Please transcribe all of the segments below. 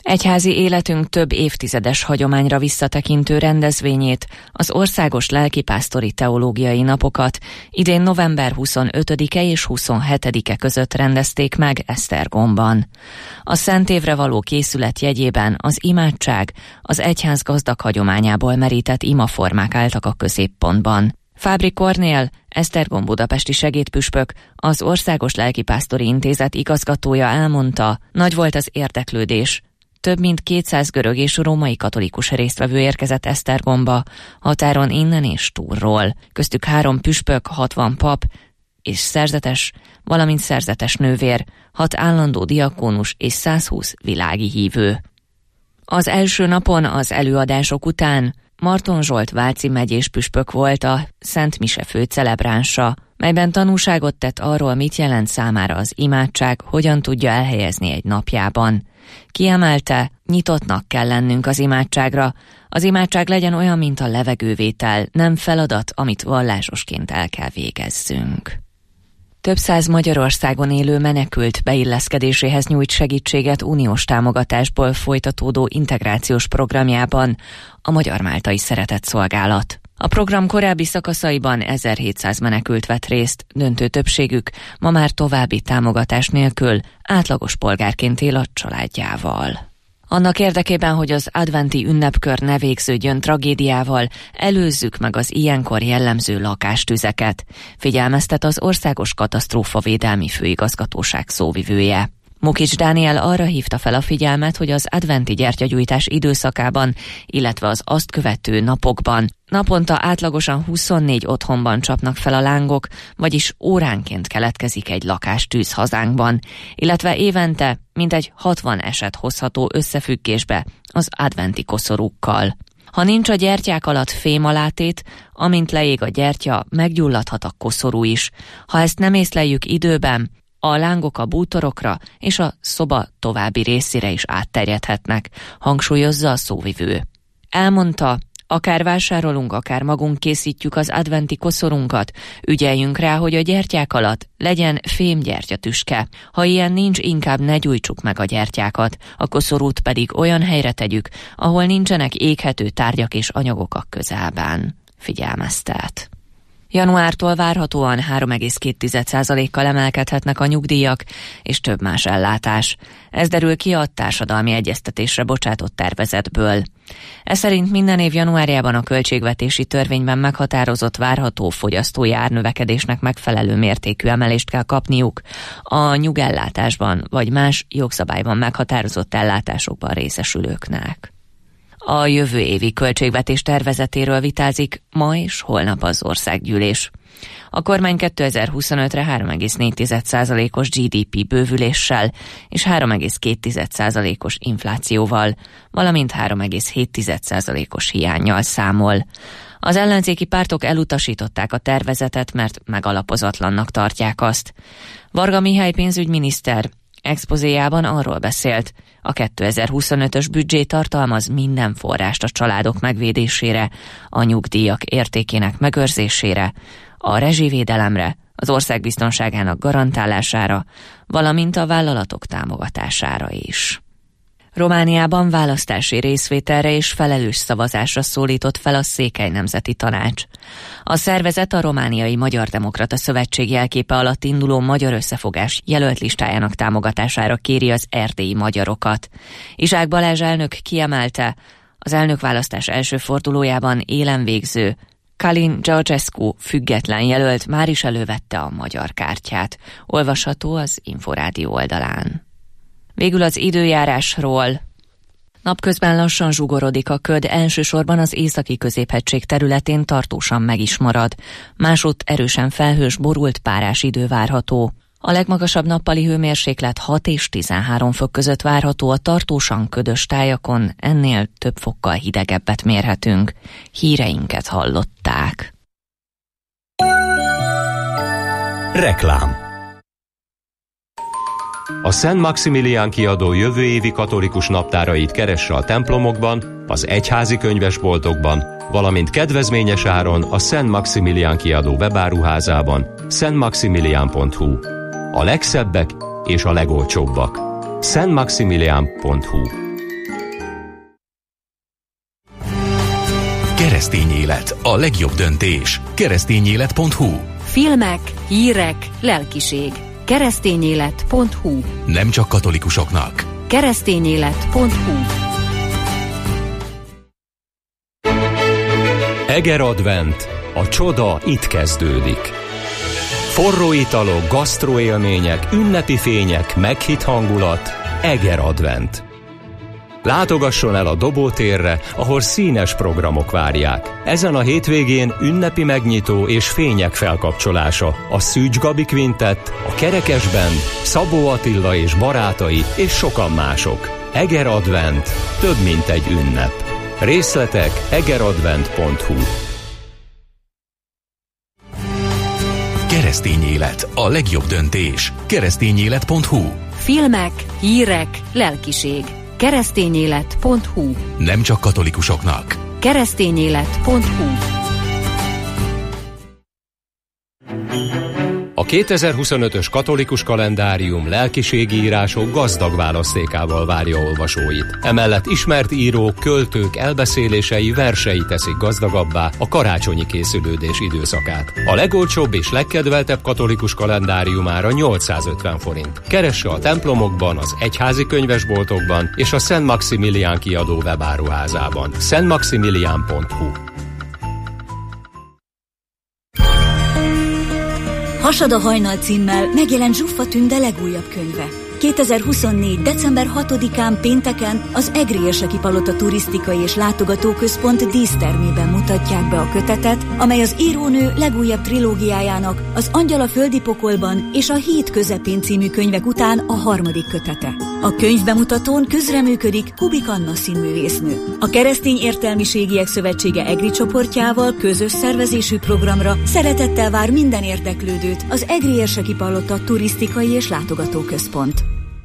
Egyházi életünk több évtizedes hagyományra visszatekintő rendezvényét, az Országos Lelkipásztori Teológiai Napokat idén november 25-e és 27-e között rendezték meg Esztergomban. A Szent Évre való készület jegyében az imádság, az egyház gazdag hagyományából merített imaformák álltak a középpontban. Fábri Kornél, Esztergom budapesti segédpüspök, az Országos Lelkipásztori Intézet igazgatója elmondta, nagy volt az érdeklődés. Több mint 200 görög és római katolikus résztvevő érkezett Esztergomba, határon innen és túlról. Köztük 3 püspök, 60 pap és szerzetes, valamint szerzetes nővér, 6 állandó diakónus és 120 világi hívő. Az első napon az előadások után Marton Zsolt váci megyés püspök volt a Szent Mise főcelebránsa, melyben tanúságot tett arról, mit jelent számára az imádság, hogyan tudja elhelyezni egy napjában. Kiemelte, nyitottnak kell lennünk az imádságra. Az imádság legyen olyan, mint a levegővétel, nem feladat, amit vallásosként el kell végezzünk. Több száz Magyarországon élő menekült beilleszkedéséhez nyújt segítséget uniós támogatásból folytatódó integrációs programjában a Magyar Máltai Szeretetszolgálat. A program korábbi szakaszaiban 1700 menekült vett részt, döntő többségük ma már további támogatás nélkül átlagos polgárként él a családjával. Annak érdekében, hogy az adventi ünnepkör ne végződjön tragédiával, előzzük meg az ilyenkor jellemző lakástüzeket, figyelmeztet az Országos Katasztrófavédelmi Főigazgatóság szóvivője. Mukics Dániel arra hívta fel a figyelmet, hogy az adventi gyertyagyújtás időszakában, illetve az azt követő napokban naponta átlagosan 24 otthonban csapnak fel a lángok, vagyis óránként keletkezik egy lakástűz hazánkban, illetve évente mintegy 60 eset hozható összefüggésbe az adventi koszorúkkal. Ha nincs a gyertyák alatt fémalátét, amint leég a gyertya, meggyulladhat a koszorú is. Ha ezt nem észleljük időben, a lángok a bútorokra és a szoba további részére is átterjedhetnek, hangsúlyozza a szóvivő. Elmondta, akár vásárolunk, akár magunk készítjük az adventi koszorunkat, ügyeljünk rá, hogy a gyertyák alatt legyen fémgyertyatüske. Ha ilyen nincs, inkább ne gyújtsuk meg a gyertyákat, a koszorút pedig olyan helyre tegyük, ahol nincsenek éghető tárgyak és anyagok a közelben. Figyelmeztet. Januártól várhatóan 3,2%-kal emelkedhetnek a nyugdíjak és több más ellátás. Ez derül ki a társadalmi egyeztetésre bocsátott tervezetből. Ez szerint minden év januárjában a költségvetési törvényben meghatározott várható fogyasztói árnövekedésnek megfelelő mértékű emelést kell kapniuk a nyugellátásban vagy más jogszabályban meghatározott ellátásokban részesülőknek. A jövő évi költségvetés tervezetéről vitázik ma és holnap az országgyűlés. A kormány 2025-re 3,4%-os GDP bővüléssel és 3,2%-os inflációval, valamint 3,7%-os hiánnyal számol. Az ellenzéki pártok elutasították a tervezetet, mert megalapozatlannak tartják azt. Varga Mihály pénzügyminiszter expozéjában arról beszélt, a 2025-ös büdzsé tartalmaz minden forrást a családok megvédésére, a nyugdíjak értékének megőrzésére, a rezsivédelemre, az ország biztonságának garantálására, valamint a vállalatok támogatására is. Romániában választási részvételre és felelős szavazásra szólított fel a Székely Nemzeti Tanács. A szervezet a Romániai Magyar Demokrata Szövetség jelképe alatt induló Magyar Összefogás jelölt listájának támogatására kéri az erdélyi magyarokat. Izsák Balázs elnök kiemelte, az elnökválasztás első fordulójában élen végző Kalin Georgescu független jelölt már is elővette a magyar kártyát. Olvasható az Inforádió oldalán. Végül az időjárásról. Napközben lassan zsugorodik a köd, elsősorban az északi középhegység területén tartósan meg is marad. Másútt erősen felhős, borult párás idő várható. A legmagasabb nappali hőmérséklet 6 és 13 fok között várható, a tartósan ködös tájakon ennél több fokkal hidegebbet mérhetünk. Híreinket hallották. Reklám. A Szent Maximilián kiadó jövő évi katolikus naptárait keresse a templomokban, az egyházi könyvesboltokban, valamint kedvezményes áron a Szent Maximilián kiadó webáruházában, szentmaximilián.hu. A legszebbek és a legolcsóbbak. szentmaximilián.hu. Keresztény élet, a legjobb döntés. Keresztényélet.hu. Filmek, hírek, lelkiség. Keresztényélet.hu. Nem csak katolikusoknak. Keresztényélet.hu. Eger Advent. A csoda itt kezdődik. Forró italok, gasztroélmények, ünnepi fények, meghitt hangulat. Eger Advent. Látogasson el a Dobótérre, ahol színes programok várják. Ezen a hétvégén ünnepi megnyitó és fények felkapcsolása, a Szűcs Gabi Quintett, a Kerekes Band, Szabó Attila és barátai és sokan mások. Eger Advent. Több mint egy ünnep. Részletek egeradvent.hu. Keresztény élet, a legjobb döntés. Keresztényélet.hu. Filmek, hírek, lelkiség. Keresztényélet.hu. Nem csak katolikusoknak. Keresztényélet.hu. A 2025-ös katolikus kalendárium lelkiségi írások gazdag választékával várja olvasóit. Emellett ismert írók, költők elbeszélései, versei teszik gazdagabbá a karácsonyi készülődés időszakát. A legolcsóbb és legkedveltebb katolikus kalendáriumára 850 forint. Keresse a templomokban, az egyházi könyvesboltokban és a Szent Maximilián kiadó webáruházában. szentmaximilián.hu. Hasad a hajnal címmel megjelent Zsuffa Tünde legújabb könyve. 2024. december 6-án pénteken az Egri Érseki Palota Turisztikai és Látogatóközpont dísztermében mutatják be a kötetet, amely az írónő legújabb trilógiájának, az Angyal a földi pokolban és a Híd közepén című könyvek után a harmadik kötete. A könyvbemutatón közreműködik Kubik Anna színművésznő. A Keresztény Értelmiségiek Szövetsége Egri csoportjával közös szervezésű programra szeretettel vár minden érdeklődőt az Egri Érseki Palota Turisztikai és Látogatóközpont.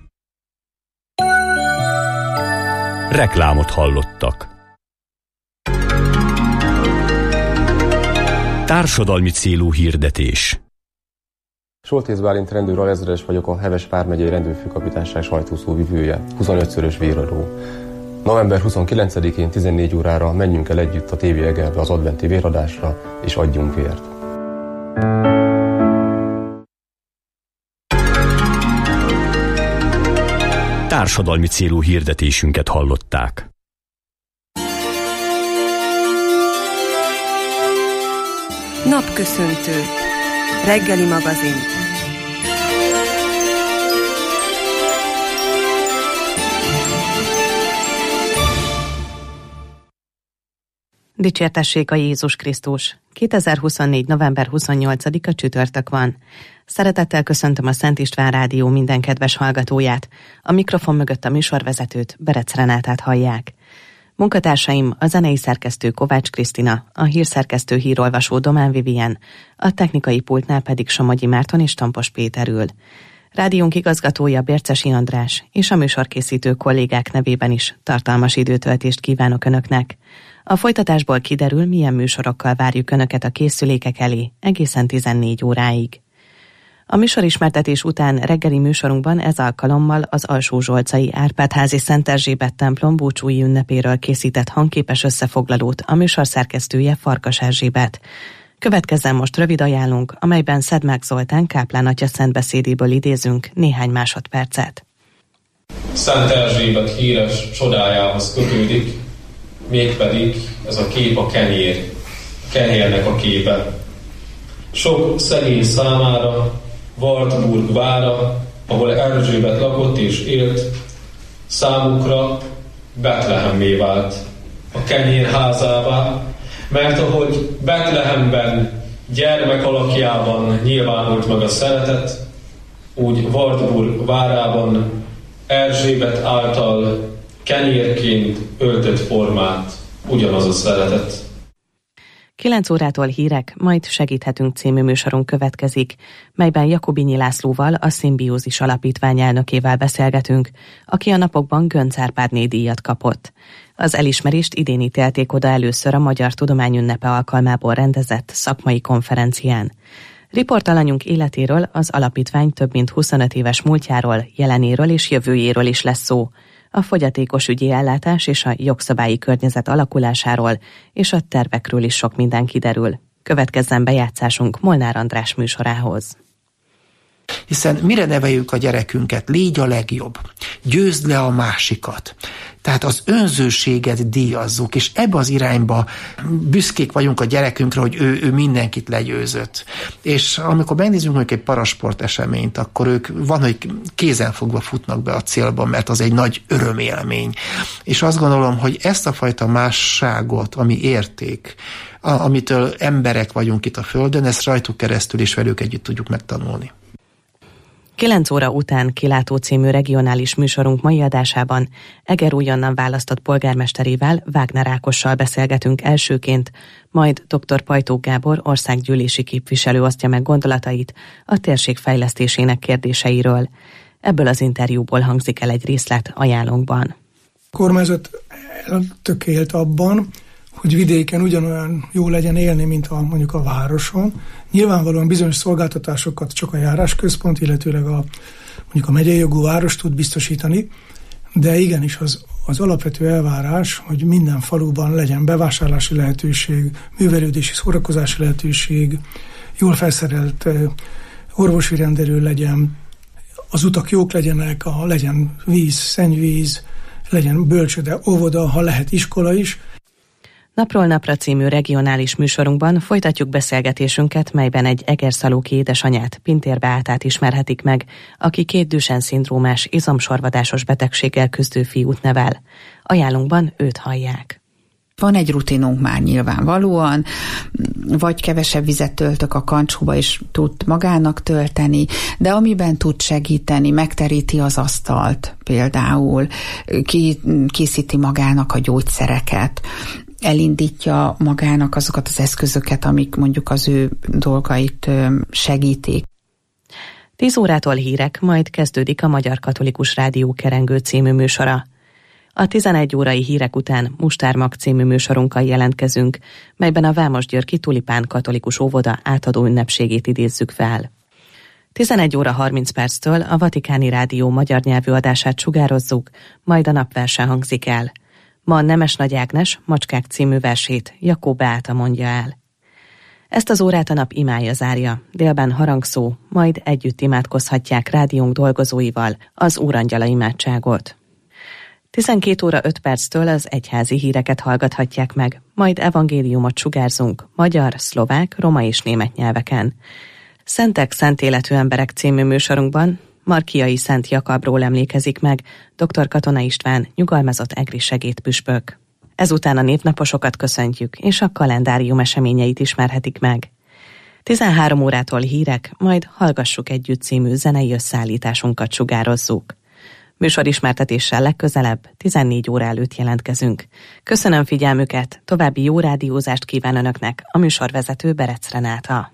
Reklámot hallottak. Társadalmi célú hirdetés. Soltész Bálint rendőr alezredes vagyok, a Heves vármegyei rendőrfőkapitányság sajtószó vivője, 25-szörös véradó. November 29-én 14 órára menjünk el együtt a TV Egerbe az adventi véradásra, és adjunk vért. Társadalmi célú hirdetésünket hallották. Napköszöntő. Reggeli magazin. Dicsértessék a Jézus Krisztus! 2024. november 28-a csütörtök van. Szeretettel köszöntöm a Szent István Rádió minden kedves hallgatóját. A mikrofon mögött a műsorvezetőt, Berec Renátát hallják. Munkatársaim a zenei szerkesztő Kovács Krisztina, a hírszerkesztő hírolvasó Domán Vivien, a technikai pultnál pedig Somogyi Márton és Tampos Péter ül. Rádiónk igazgatója Bércesi András és a műsorkészítő kollégák nevében is tartalmas időtöltést kívánok Önöknek. A folytatásból kiderül, milyen műsorokkal várjuk Önöket a készülékek elé egészen 14 óráig. A műsorismertetés után reggeli műsorunkban ez alkalommal az Alsó-Zsolcai Árpád-házi Szent Erzsébet templom búcsúi ünnepéről készített hangképes összefoglalót a műsor szerkesztője Farkas Erzsébet. Következzen most rövid ajánlónk, amelyben Szedmák Zoltán káplán atya szentbeszédéből idézünk néhány másodpercet. Szent Erzsébet híres csodájához kötődik, mégpedig ez a kép a kenyér, a kenyérnek a képe. Sok szegény számára Wartburg vára, ahol Erzsébet lakott és élt, számukra Betlehemmé vált, a kenyérházává, mert ahogy Betlehemben gyermek alakjában nyilvánult meg a szeretet, úgy Wartburg várában Erzsébet által kenyérként öltött formát ugyanaz a szeretet. 9 órától hírek, majd Segíthetünk című műsorunk következik, melyben Jakobinyi Lászlóval, a Szimbiózis Alapítvány elnökével beszélgetünk, aki a napokban Göncz Árpádné díjat kapott. Az elismerést idén ítélték oda először a Magyar Tudományünnepe alkalmából rendezett szakmai konferencián. Riportalanyunk életéről, az alapítvány több mint 25 éves múltjáról, jelenéről és jövőjéről is lesz szó. a fogyatékos ügyi ellátás és a jogszabályi környezet alakulásáról és a tervekről is sok minden kiderül. Következzen bejátszásunk Molnár András műsorához. Hiszen mire neveljük a gyerekünket? Légy a legjobb. Győzd le a másikat. Tehát az önzőséget díjazzuk, és ebbe az irányba büszkék vagyunk a gyerekünkre, hogy ő mindenkit legyőzött. És amikor megnézzünk mondjuk egy parasport eseményt, akkor ők van, hogy kézenfogva futnak be a célba, mert az egy nagy örömélmény. És azt gondolom, hogy ezt a fajta másságot, ami érték, amitől emberek vagyunk itt a Földön, ezt rajtuk keresztül és velük együtt tudjuk megtanulni. 9 óra után Kilátó című regionális műsorunk mai adásában Eger újonnan választott polgármesterével, Wagner Ákossal beszélgetünk elsőként, majd dr. Pajtók Gábor országgyűlési képviselő osztja meg gondolatait a térség fejlesztésének kérdéseiről. Ebből az interjúból hangzik el egy részlet ajánlónkban. A kormányzat eltökélt abban, hogy vidéken ugyanolyan jó legyen élni, mint mondjuk a városon. Nyilvánvalóan bizonyos szolgáltatásokat csak a járásközpont, illetőleg mondjuk a megyei jogú város tud biztosítani, de igenis az alapvető elvárás, hogy minden faluban legyen bevásárlási lehetőség, művelődési, szórakozási lehetőség, jól felszerelt orvosi rendelő legyen, az utak jók legyenek, legyen víz, szennyvíz, legyen bölcsőde, óvoda, ha lehet iskola is. Napról napra című regionális műsorunkban folytatjuk beszélgetésünket, melyben egy egerszalóki édesanyát, Pintér Beátát ismerhetik meg, aki 2 Duchenne-szindrómás izomsorvadásos betegséggel küzdő fiút nevel. Ajánlunkban őt hallják. Van egy rutinunk már nyilvánvalóan, vagy kevesebb vizet töltök a kancsóba, és tud magának tölteni, de amiben tud segíteni, megteríti az asztalt például, készíti magának a gyógyszereket, elindítja magának azokat az eszközöket, amik mondjuk az ő dolgait segítik. 10 órától hírek, majd kezdődik a Magyar Katolikus Rádió Kerengő című műsora. A 11 órai hírek után Mustármag című műsorunkkal jelentkezünk, melyben a Vámosgyörgyi Tulipán Katolikus Óvoda átadó ünnepségét idézzük fel. 11 óra 30 perctől a Vatikáni Rádió magyar nyelvű adását sugározzuk, majd a napverse hangzik el. Ma Nemes Nagy Ágnes Macskák című versét Jakó Beáta mondja el. Ezt az órát a nap imája zárja, délben harangszó, majd együtt imádkozhatják rádiónk dolgozóival az Úrangyala imádságot. 12 óra 5 perctől az egyházi híreket hallgathatják meg, majd evangéliumot sugárzunk magyar, szlovák, roma és német nyelveken. Szentek, szent életű emberek című műsorunkban Markiai Szent Jakabról emlékezik meg dr. Katona István, nyugalmazott egri segédpüspök. Ezután a névnaposokat köszöntjük, és a kalendárium eseményeit ismerhetik meg. 13 órától hírek, majd Hallgassuk együtt című zenei összeállításunkat sugározzuk. Műsorismertetéssel legközelebb 14 óra előtt jelentkezünk. Köszönöm figyelmüket, további jó rádiózást kíván Önöknek a műsorvezető Berec Renáta.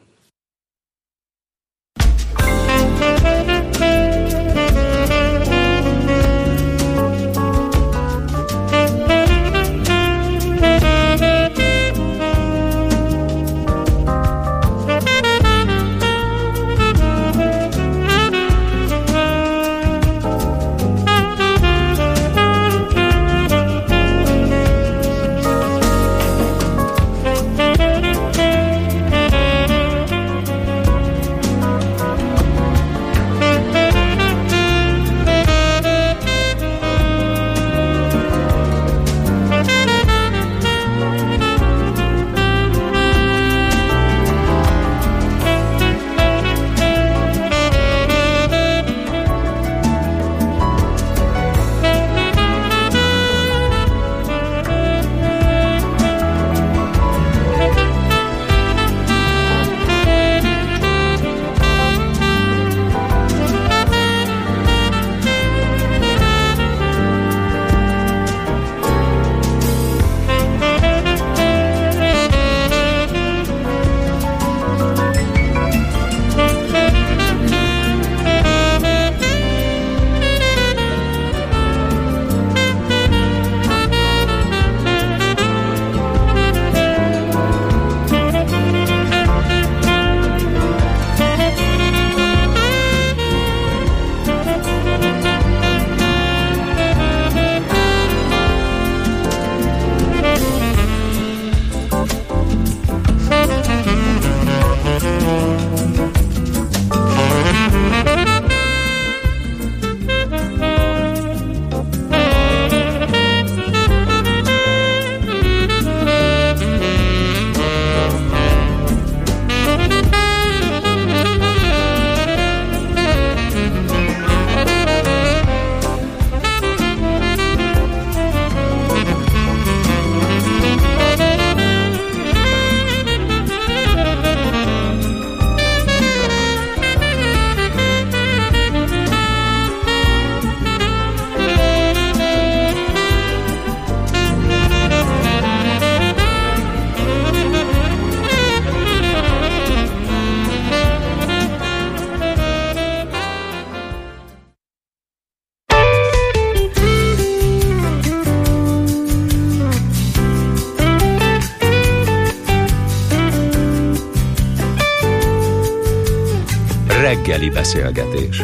Reggeli beszélgetés.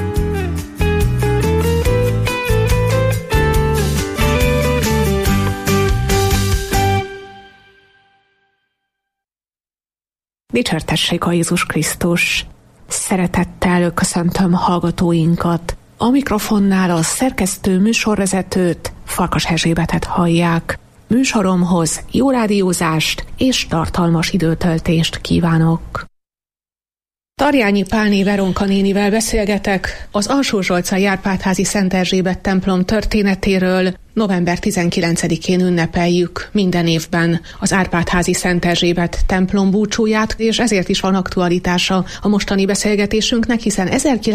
Dicsértessék a Jézus Krisztus! Szeretettel köszöntöm hallgatóinkat. A mikrofonnál a szerkesztő műsorvezetőt, Farkas Erzsébetet hallják. Műsoromhoz jó rádiózást és tartalmas időtöltést kívánok. Tarjányi Pálné Veronka nénivel beszélgetek az Alsó-Zsolcai Árpád-házi Szent Erzsébet templom történetéről. November 19-én ünnepeljük minden évben az Árpád-házi Szent Erzsébet templom búcsúját, és ezért is van aktualitása a mostani beszélgetésünknek, hiszen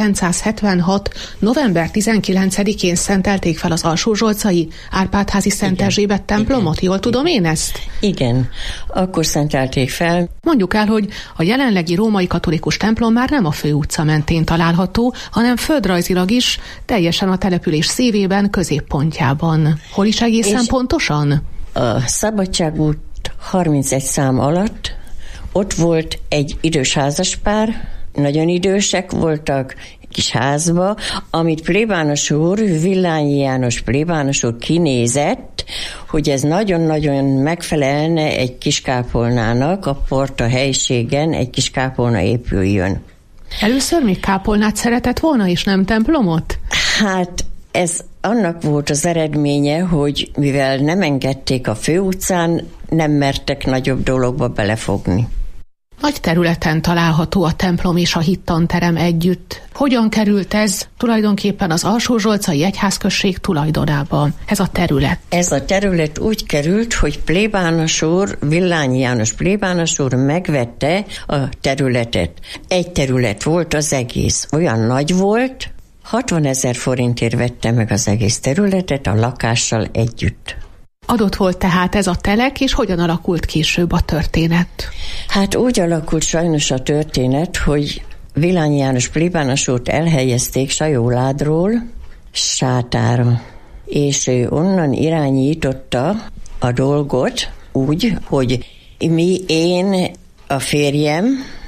1976. november 19-én szentelték fel az Alsó-Zsolcai Árpád-házi Szent Erzsébet templomot. Jól tudom én ezt? Igen, akkor szentelték fel. Mondjuk el, hogy a jelenlegi római katolikus templom már nem a főutca mentén található, hanem földrajzilag is teljesen a település szívében, középpontjában. Hol is egészen pontosan? A Szabadságút 31 szám alatt ott volt egy idős házaspár, nagyon idősek voltak, kis házba, amit plébános úr, Villányi János plébános úr kinézett, hogy ez nagyon-nagyon megfelelne egy kis kápolnának, a Porta helységen egy kis kápolna épüljön. Először még kápolnát szeretett volna, és nem templomot? Hát ez annak volt az eredménye, hogy mivel nem engedték a főutcán, nem mertek nagyobb dologba belefogni. Nagy területen található a templom és a hittanterem együtt. Hogyan került ez tulajdonképpen az Alsó-Zsolcai egyházközség tulajdonába, ez a terület? Ez a terület úgy került, hogy plébános úr, Villányi János plébános úr megvette a területet. Egy terület volt az egész, olyan nagy volt, 60 000 forintért vette meg az egész területet a lakással együtt. Adott volt tehát ez a telek, és hogyan alakult később a történet? Hát úgy alakult sajnos a történet, hogy Villányi János plébános úrt elhelyezték Sajóládról Sátára, és ő onnan irányította a dolgot úgy, hogy én, a férjem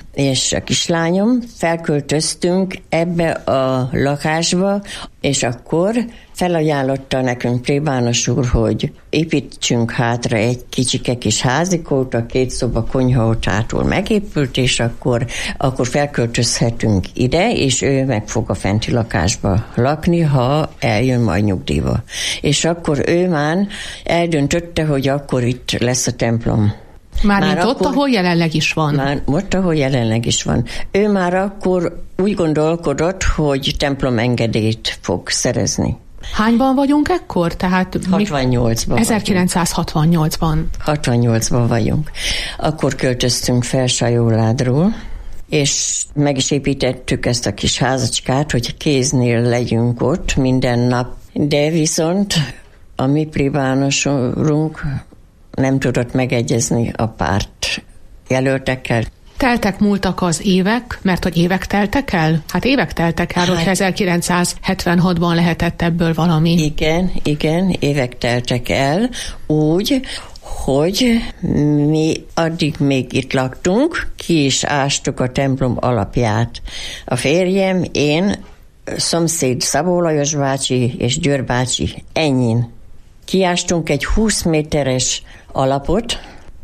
és a kislányom felköltöztünk ebbe a lakásba, és akkor felajánlotta nekünk plébános úr, hogy építsünk hátra egy kicsike kis házikót, a 2 szoba konyhaotától megépült, és akkor felköltözhetünk ide, és ő meg fog a fenti lakásba lakni, ha eljön majd nyugdíjba. És akkor ő már eldöntötte, hogy akkor itt lesz a templom. Már ott, ahol jelenleg is van. Már ott, ahol jelenleg is van. Ő már akkor úgy gondolkodott, hogy templom engedélyt fog szerezni. Hányban vagyunk ekkor? Tehát 68-ban. 1968-ban. 68-ban vagyunk. Akkor költöztünk fel Sajóládról, és meg is építettük ezt a kis házacskát, hogy kéznél legyünk ott minden nap. De viszont a mi plébánosunk nem tudott megegyezni a párt jelöltekkel. Múltak az évek, mert hogy évek teltek el? Hát évek teltek el, hogyha 1976-ban lehetett ebből valami. Igen, évek teltek el, úgy, hogy mi addig még itt laktunk, ki is ástuk a templom alapját. A férjem, én, szomszéd Szabó Lajos bácsi és Győr bácsi, ennyin. Kiástunk egy 20 méteres alapot,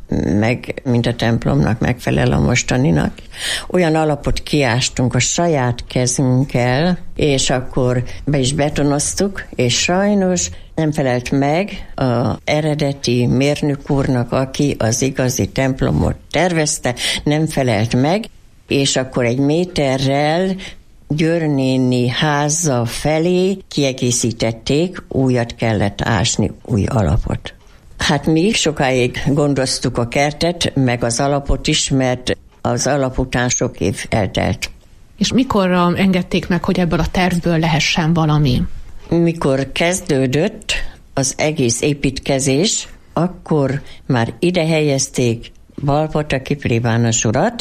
meg mint a templomnak megfelel a mostaninak. Olyan alapot kiástunk a saját kezünkkel, és akkor be is betonoztuk, és sajnos nem felelt meg az eredeti mérnök úrnak, aki az igazi templomot tervezte, nem felelt meg, és akkor 1 méterrel Győr néni háza felé kiegészítették, újat kellett ásni, új alapot. Hát mi sokáig gondoztuk a kertet, meg az alapot is, mert az alap után sok év eltelt. És mikorra engedték meg, hogy ebből a tervből lehessen valami? Mikor kezdődött az egész építkezés, akkor már ide helyezték Balpataki plébános urat,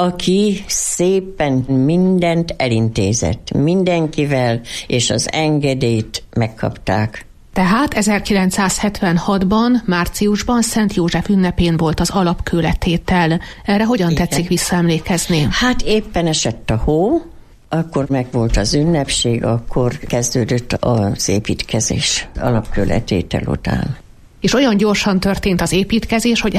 aki szépen mindent elintézett, mindenkivel, és az engedélyt megkapták. Tehát 1976-ban, márciusban Szent József ünnepén volt az alapkőletétel. Erre hogyan tetszik visszaemlékezni? Hát éppen esett a hó, akkor meg volt az ünnepség, akkor kezdődött az építkezés alapkőletétel után. És olyan gyorsan történt az építkezés, hogy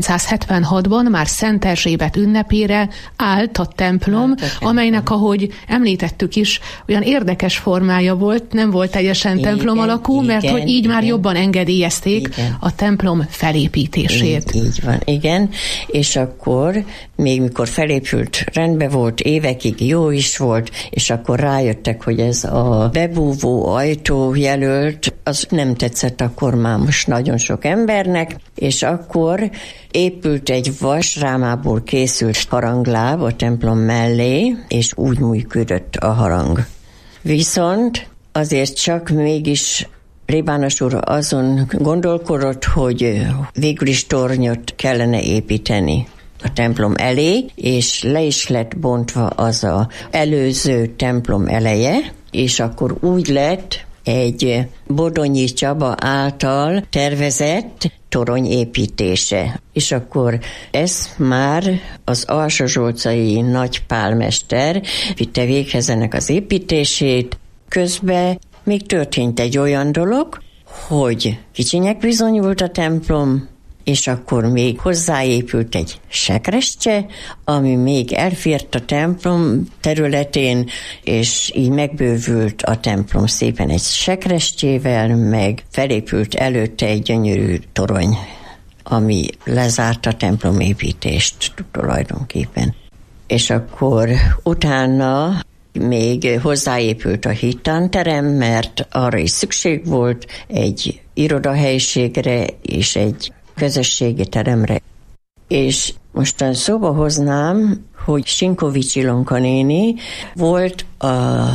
1976-ban már Szent Erzsébet ünnepére állt a templom, amelynek, ahogy említettük is, olyan érdekes formája volt, nem volt teljesen templom alakú, mert hogy így már jobban engedélyezték a templom felépítését. Így van, igen. És akkor, még mikor felépült, rendben volt, évekig jó is volt, és akkor rájöttek, hogy ez a bebúvó ajtó jelölt, az nem tetszett akkor már most nagyon sok embernek, és akkor épült egy vasrámából készült harangláb a templom mellé, és úgy működött a harang. Viszont azért csak mégis plébános úr azon gondolkodott, hogy végül is tornyot kellene építeni a templom elé, és le is lett bontva az az előző templom eleje, és akkor úgy lett egy Bodonyi Csaba által tervezett torony építése. És akkor ezt már az alsózsolcai nagypálmester vitte véghez ennek az építését. Közben még történt egy olyan dolog, hogy kicsinek bizonyult a templom, és akkor még hozzáépült egy sekrestye, ami még elfért a templom területén, és így megbővült a templom szépen egy sekrestjével, meg felépült előtte egy gyönyörű torony, ami lezárta a templom építést tulajdonképpen. És akkor utána még hozzáépült a hittanterem, mert arra is szükség volt egy irodahelyiségre és egy közösségi teremre. És mostan szóba hoznám, hogy Sinkovics Ilonka néni volt a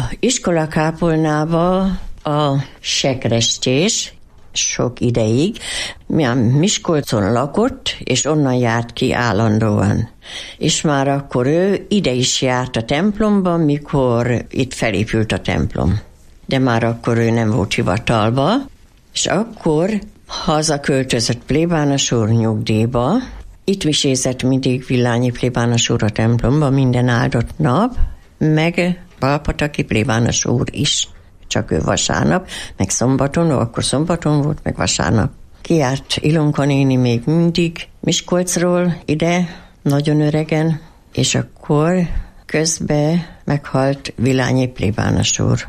iskolakápolnába a sekrestjés sok ideig, Miskolcon lakott, és onnan járt ki állandóan. És már akkor ő ide is járt a templomban, mikor itt felépült a templom. De már akkor ő nem volt hivatalba, és akkor hazaköltözött plébános úr nyugdíjba. Itt visézett mindig Villányi plébános úr a templomba minden áldott nap, meg Balpataki plébános úr is, csak ő vasárnap, meg szombaton, akkor szombaton volt, meg vasárnap. Kijárt Ilonka néni még mindig Miskolcról ide, nagyon öregen, és akkor közben meghalt Villányi plébános úr.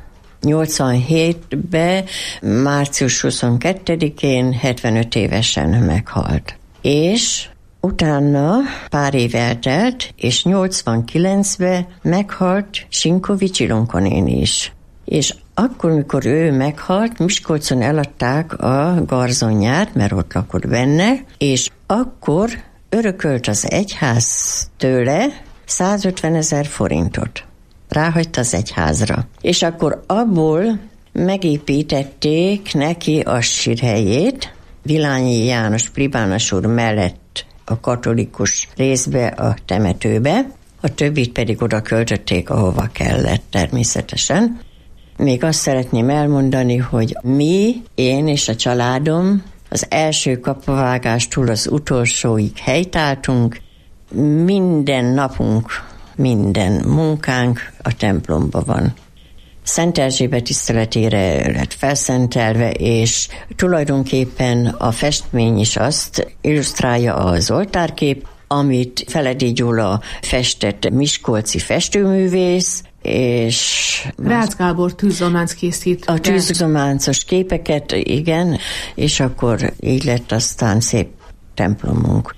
87-ben, március 22-én 75 évesen meghalt. És utána pár év eltelt, és 89-ben meghalt Sinkovics Ilonka néni is. És akkor, mikor ő meghalt, Miskolcon eladták a garzonját, mert ott lakott benne, és akkor örökölt az egyház tőle 150 000 forintot. Ráhagyta az egyházra. És akkor abból megépítették neki a sírhelyét, Villányi János plébános úr mellett a katolikus részbe, a temetőbe, a többit pedig oda költötték, ahova kellett természetesen. Még azt szeretném elmondani, hogy mi, én és a családom az első kapavágástól az utolsóig helytáltunk, minden napunk, minden munkánk a templomban van. Szent Erzsébet tiszteletére lett felszentelve, és tulajdonképpen a festmény is azt illusztrálja, az oltárkép, amit Feledi Gyula festett, miskolci festőművész, és Rácz Gábor tűzzománc készít. A tűzzománcos képeket, igen, és akkor így lett aztán szép templomunk.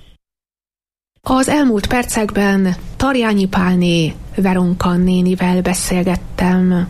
Az elmúlt percekben Tarjányi Pálné Veronka nénivel beszélgettem.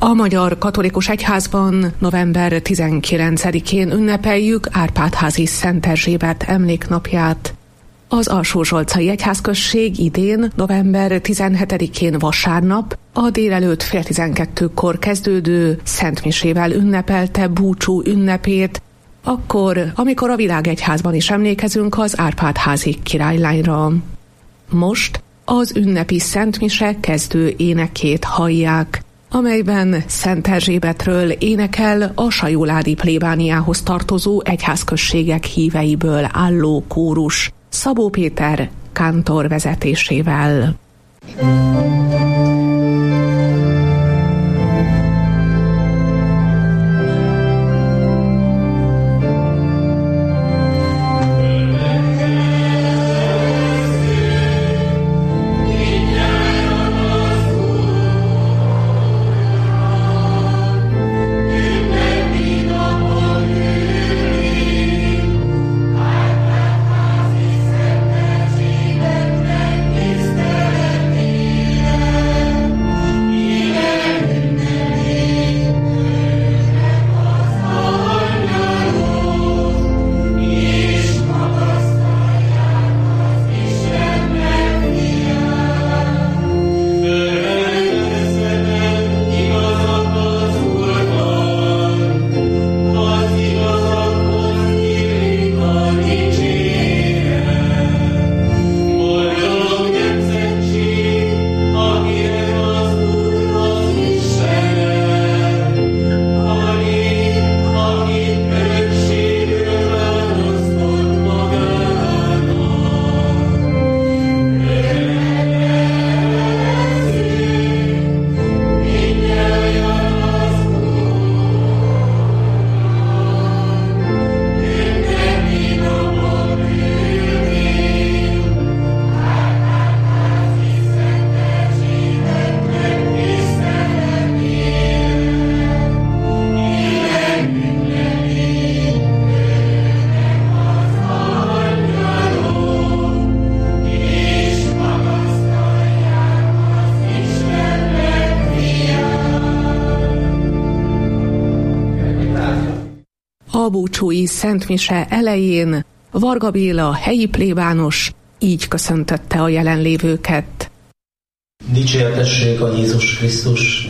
A Magyar Katolikus Egyházban november 19-én ünnepeljük Árpád-házi Szent Erzsébet emléknapját. Az Alsó-Zsolcai Egyházközség idén november 17-én vasárnap a délelőtt 11:30-kor kezdődő szentmisével ünnepelte búcsú ünnepét, akkor, amikor a világegyházban is emlékezünk az Árpád-házi királylányra. Most az ünnepi szentmise kezdő énekét hallják, amelyben Szent Erzsébetről énekel a sajóládi plébániához tartozó egyházközségek híveiből álló kórus, Szabó Péter kántor vezetésével. A búcsúi szentmise elején Varga Béla helyi plébános így köszöntötte a jelenlévőket. Dicsértessék a Jézus Krisztus!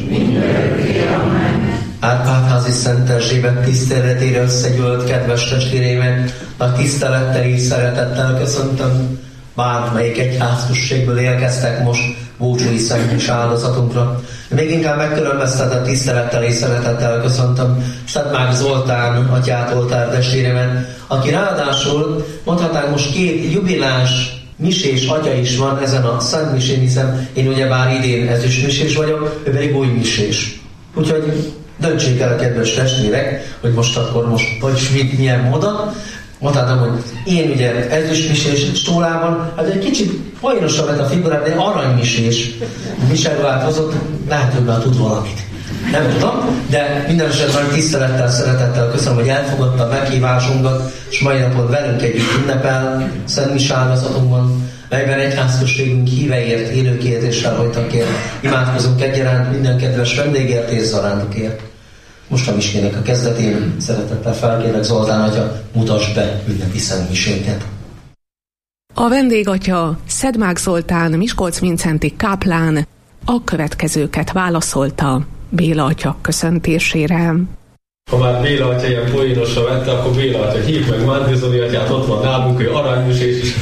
Árpád-házi Szent Erzsébet tiszteletére összegyűlt kedves testvéreimet nagy tisztelettel és szeretettel köszöntöm. Bármelyik egyházközségből érkeztek most búcsúi szentmis áldozatunkra. Még inkább megkülönböztetett tisztelettel és szeretettel köszöntöm Stadmák Zoltán atyát, oltár testvéremet, aki ráadásul mondhatnánk most 2 jubiláns misés atya is van ezen a szentmisén, hiszen én ugyebár idén ezüstmisés vagyok, ő pedig új misés. Úgyhogy döntsék el, kedves testvérek, hogy most milyen módon. Mondhatom, hogy én ugye ezüstmisés stólában, hát egy kicsit folyinosabb lett a figurám, de aranymisés viselőát hozott, lehet, hogy már tud valamit. Nem tudom, de minden esetben tisztelettel, szeretettel köszönöm, hogy elfogadta a meghívásunkat, és mai napon velünk együtt ünnepel szentmis áldozatunkban, melyben egyházközségünk híveért, élőkért és felhajtakért imádkozunk egyaránt minden kedves vendégért és zarándokért. Most a misének a kezdetén szeretettel felkérlek Zoltán atya, mutasd be ünnepi szentmisénket. A vendégatya Szedmák Zoltán miskolc-mincenti káplán a következőket válaszolta Béla atya köszöntésére. Ha már Béla atya ilyen poénosra vette, akkor Béla atya hív meg Mándizoli atyát, ott van nálunk, hogy aranymisés is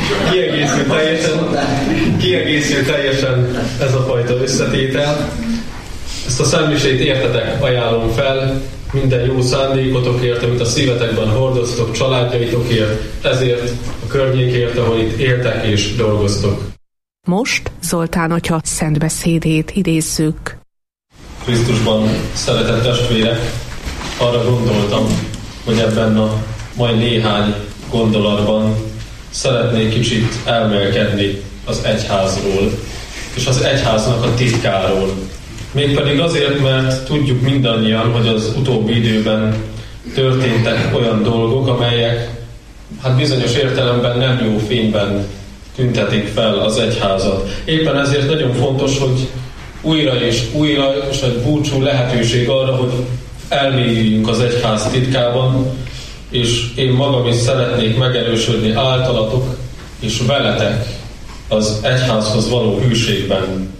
kiegészül teljesen ez a fajta összetétel. Ezt a szentmisét értetek ajánlom fel, minden jó szándékotokért, amit a szívetekben hordoztok, családjaitokért, ezért a környékért, ahol itt éltek és dolgoztok. Most Zoltán atya szent beszédét idézzük. Krisztusban szeretett testvérek, arra gondoltam, hogy ebben a majd néhány gondolatban szeretnék kicsit elmélkedni az egyházról, és az egyháznak a titkáról. Mégpedig azért, mert tudjuk mindannyian, hogy az utóbbi időben történtek olyan dolgok, amelyek hát bizonyos értelemben nem jó fényben tüntetik fel az egyházat. Éppen ezért nagyon fontos, hogy újra és egy búcsú lehetőség arra, hogy elmélyüljünk az egyház titkában, és én magam is szeretnék megerősödni általatok és veletek az egyházhoz való hűségben.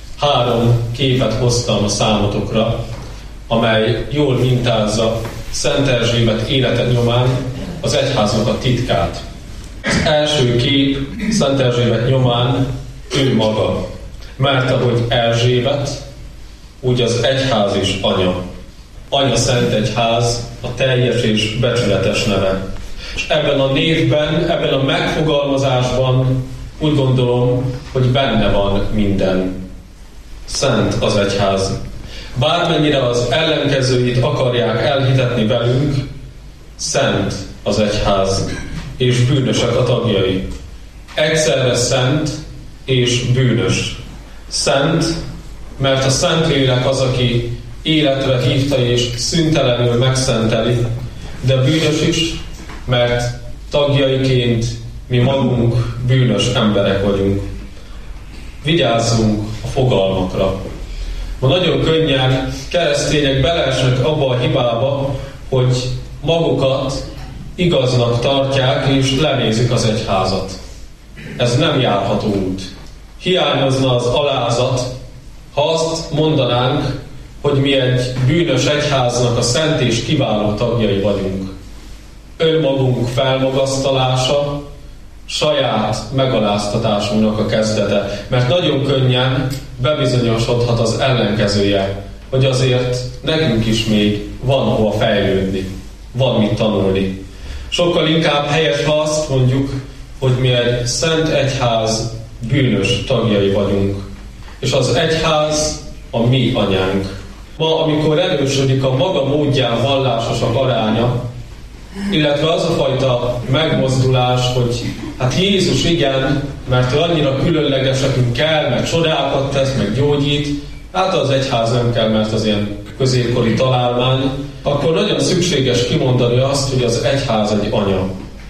3 képet hoztam a számotokra, amely jól mintázza Szent Erzsébet élete nyomán az egyháznak a titkát. Az első kép Szent Erzsébet nyomán ő maga, mert ahogy Erzsébet, úgy az egyház is anya. Anya Szent Egyház a teljes és becsületes neve. És ebben a névben, ebben a megfogalmazásban úgy gondolom, hogy benne van minden. Szent az egyház. Bármennyire az ellenkezőit akarják elhitetni velünk, szent az egyház, és bűnösek a tagjai. Egyszerre szent és bűnös. Szent, mert a Szentlélek az, aki életre hívta és szüntelenül megszenteli, de bűnös is, mert tagjaiként mi magunk bűnös emberek vagyunk. Vigyázzunk a fogalmakra. Ma nagyon könnyen keresztények beleesnek abba a hibába, hogy magukat igaznak tartják és lenézik az egyházat. Ez nem járható út. Hiányozna az alázat, ha azt mondanánk, hogy mi egy bűnös egyháznak a szent és kiváló tagjai vagyunk. Önmagunk felmagasztalása, saját megaláztatásunknak a kezdete, mert nagyon könnyen bebizonyosodhat az ellenkezője, hogy azért nekünk is még van hova fejlődni, van mit tanulni. Sokkal inkább helyes, ha azt mondjuk, hogy mi egy szent egyház bűnös tagjai vagyunk, és az egyház a mi anyánk. Ma, amikor erősödik a maga módján vallásosak aránya, illetve az a fajta megmozdulás, hogy hát Jézus igen, mert ő annyira különleges, nekünk kell, meg csodákat tesz, meg gyógyít, hát az egyház nem kell, mert az ilyen középkori találmány, akkor nagyon szükséges kimondani azt, hogy az egyház egy anya.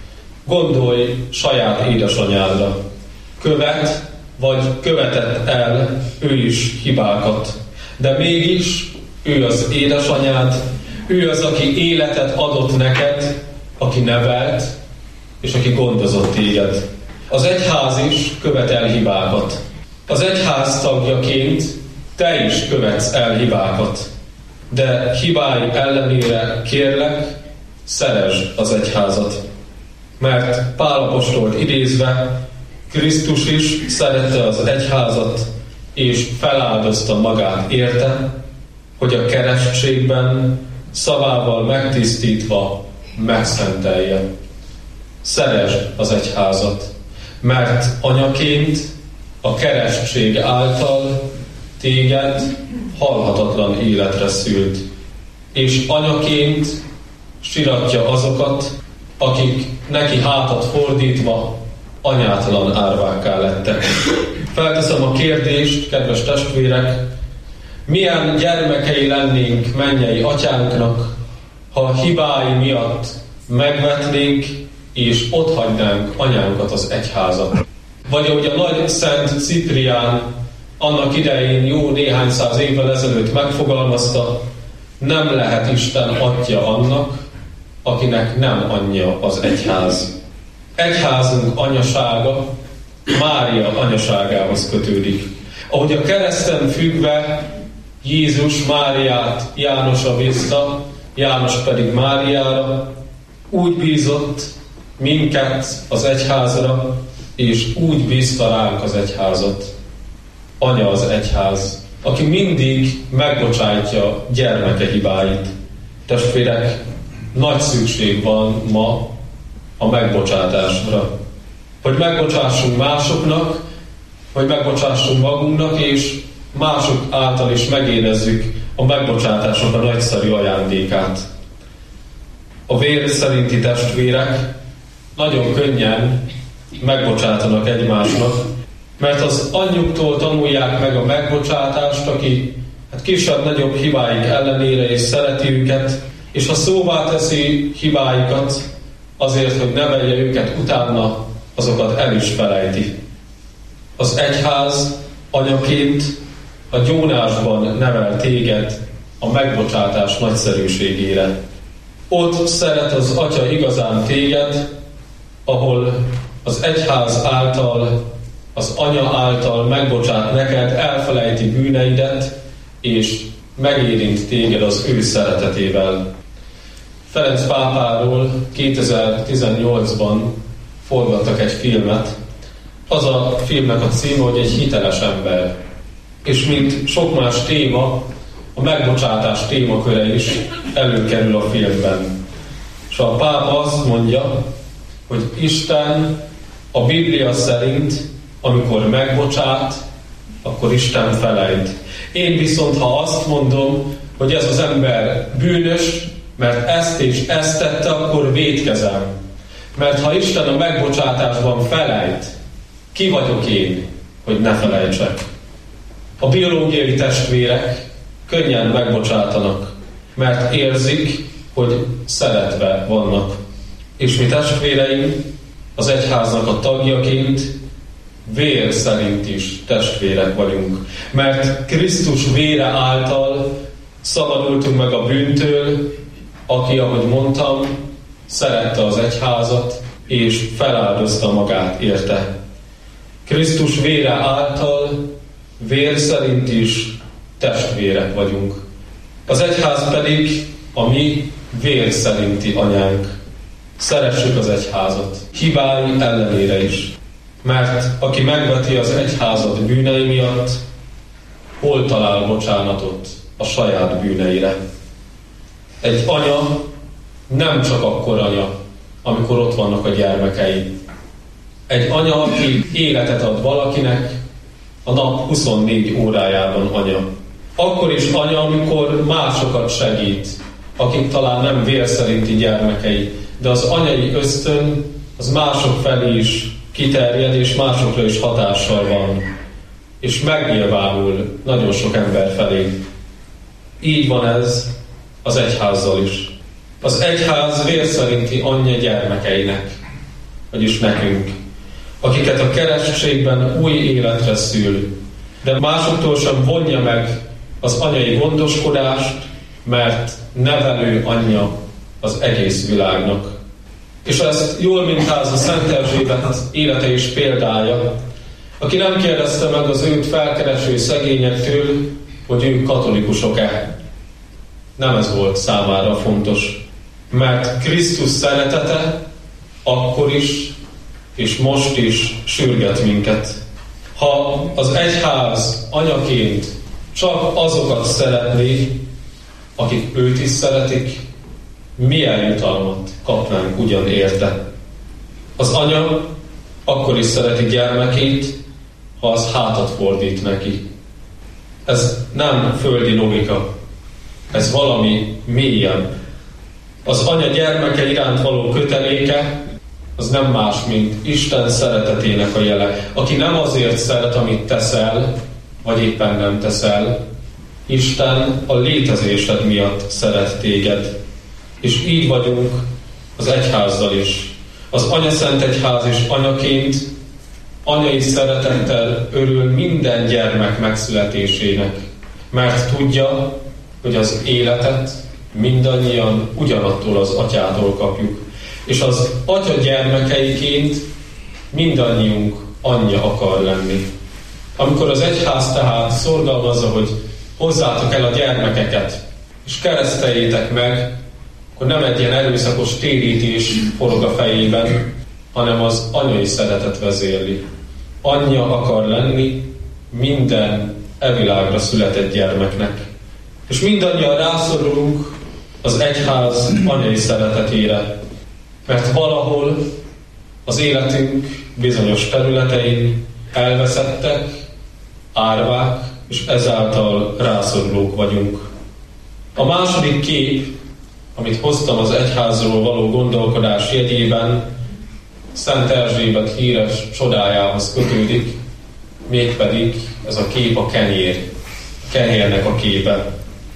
Gondolj saját édesanyádra. Követ, vagy követett el ő is hibákat. De mégis ő az édesanyád, ő az, aki életet adott neked, aki nevelt, és aki gondozott téged. Az egyház is követel hibákat. Az egyház tagjaként te is követsz el hibákat. De hibái ellenére kérlek, szeresd az egyházat. Mert Pál apostolt idézve, Krisztus is szerette az egyházat, és feláldozta magát érte, hogy a keresztségben szavával megtisztítva megszentelje. Szeresd az egyházat, mert anyaként a keresztség által téged halhatatlan életre szült, és anyaként siratja azokat, akik neki hátat fordítva anyátlan árvákká lettek. Felteszem a kérdést, kedves testvérek, milyen gyermekei lennénk mennyei atyánknak, ha a hibái miatt megvetnénk és otthagynánk anyánkat, az egyházat. Vagy ahogy a nagy Szent Ciprián annak idején jó néhány száz évvel ezelőtt megfogalmazta, nem lehet Isten atya annak, akinek nem anyja az egyház. Egyházunk anyasága Mária anyaságához kötődik. Ahogy a kereszten függve Jézus Máriát Jánosra bízta, János pedig Máriára, úgy bízott minket az egyházra, és úgy bízta ránk az egyházat. Anya az egyház, aki mindig megbocsátja gyermeke hibáit. Testvérek, nagy szükség van ma a megbocsátásra. Hogy megbocsássunk másoknak, hogy megbocsássunk magunknak, és mások által is megérezzük a megbocsátásnak a nagyszerű ajándékát. A vér szerinti testvérek nagyon könnyen megbocsátanak egymásnak, mert az anyjuktól tanulják meg a megbocsátást, aki kisebb-nagyobb hibáik ellenére és szereti őket, és ha szóvá teszi hibáikat, azért, hogy nevelje őket utána, azokat el is felejti. Az egyház anyaként a gyónásban nevel téged a megbocsátás nagyszerűségére. Ott szeret az Atya igazán téged, ahol az egyház által, az Anya által megbocsát neked, elfelejti bűneidet, és megérint téged az ő szeretetével. Ferenc pápáról 2018-ban forgattak egy filmet. Az a filmnek a címe, hogy egy hiteles ember. És mint sok más téma, a megbocsátás témaköre is előkerül a filmben. És a pápa azt mondja, hogy Isten a Biblia szerint, amikor megbocsát, akkor Isten felejt. Én viszont, ha azt mondom, hogy ez az ember bűnös, mert ezt és ezt tette, akkor vétkezem. Mert ha Isten a megbocsátásban felejt, ki vagyok én, hogy ne felejtsek? A biológiai testvérek könnyen megbocsátanak, mert érzik, hogy szeretve vannak. És mi testvéreim, az egyháznak a tagjaként vér szerint is testvérek vagyunk. Mert Krisztus vére által szabadultunk meg a bűntől, aki, ahogy mondtam, szerette az egyházat, és feláldozta magát érte. Krisztus vére által vér szerint is testvérek vagyunk. Az egyház pedig a mi vér szerinti anyánk. Szeressük az egyházat, hibái ellenére is. Mert aki megveti az egyházat bűnei miatt, hol talál bocsánatot a saját bűneire? Egy anya nem csak akkor anya, amikor ott vannak a gyermekei. Egy anya, aki életet ad valakinek, a nap 24 órájában anya. Akkor is anya, amikor másokat segít, akik talán nem vér szerinti gyermekei, de az anyai ösztön az mások felé is kiterjed, és másokra is hatással van, és megnyilvánul nagyon sok ember felé. Így van ez az egyházzal is. Az egyház vér szerinti anyja gyermekeinek, vagyis nekünk, akiket a keresztségben új életre szül, de másoktól sem vonja meg az anyai gondoskodást, mert nevelő anyja az egész világnak. És ezt jól mintázza Szent Erzsébet élete és példája, aki nem kérdezte meg az őt felkereső szegényektől, hogy ők katolikusok-e. Nem ez volt számára fontos, mert Krisztus szeretete akkor is és most is sürget minket. Ha az egyház anyaként csak azokat szeretné, akik őt is szeretik, milyen jutalmat kapnánk ugyan érte. Az anya akkor is szereti gyermekét, ha az hátat fordít neki. Ez nem földi logika, ez valami mélyen. Az anya gyermeke iránt való köteléke az nem más, mint Isten szeretetének a jele. Aki nem azért szeret, amit teszel, vagy éppen nem teszel, Isten a létezésed miatt szeret téged. És így vagyunk az egyházzal is. Az Anyaszent Egyház is anyaként anyai szeretettel örül minden gyermek megszületésének, mert tudja, hogy az életet mindannyian ugyanattól az Atyától kapjuk. És az Atya gyermekeiként mindannyiunk anyja akar lenni. Amikor az egyház tehát szorgalmazza, hogy hozzátok el a gyermekeket, és kereszteljétek meg, akkor nem egy ilyen erőszakos térítés forog a fejében, hanem az anyai szeretet vezérli. Anyja akar lenni minden evilágra született gyermeknek. És mindannyian rászorulunk az egyház anyai szeretetére, mert valahol az életünk bizonyos területein elveszettek, árvák, és ezáltal rászorulók vagyunk. A második kép, amit hoztam az egyházról való gondolkodás jegyében, Szent Erzsébet híres csodájához kötődik, mégpedig ez a kép a kenyér, a kenyérnek a képe.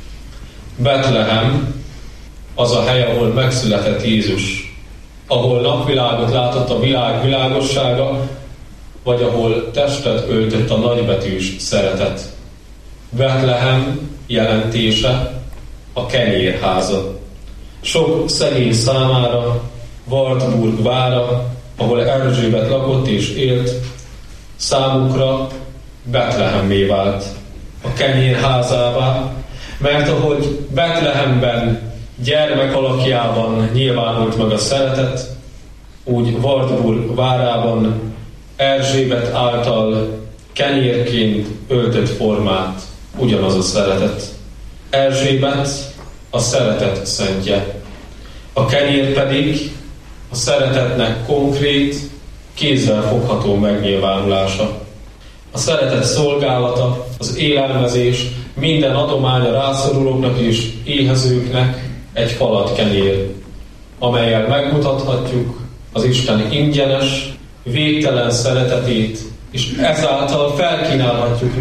Betlehem az a hely, ahol megszületett Jézus, ahol napvilágot látott a világ világossága, vagy ahol testet öltött a nagybetűs szeretet. Betlehem jelentése a kenyérháza. Sok szegény számára Wartburg vára, ahol Erzsébet lakott és élt, számukra Betlehemmé vált, a kenyérházává, mert ahogy Betlehemben gyermek alakjában nyilvánult meg a szeretet, úgy Wartburg várában Erzsébet által kenyérként öltött formát ugyanaz a szeretet. Erzsébet a szeretet szentje, a kenyér pedig a szeretetnek konkrét, kézzel fogható megnyilvánulása. A szeretet szolgálata, az élelmezés, minden adománya rászorulóknak és éhezőknek egy falat kenyér, amellyel megmutathatjuk az Isten ingyenes, végtelen szeretetét, és ezáltal felkínálhatjuk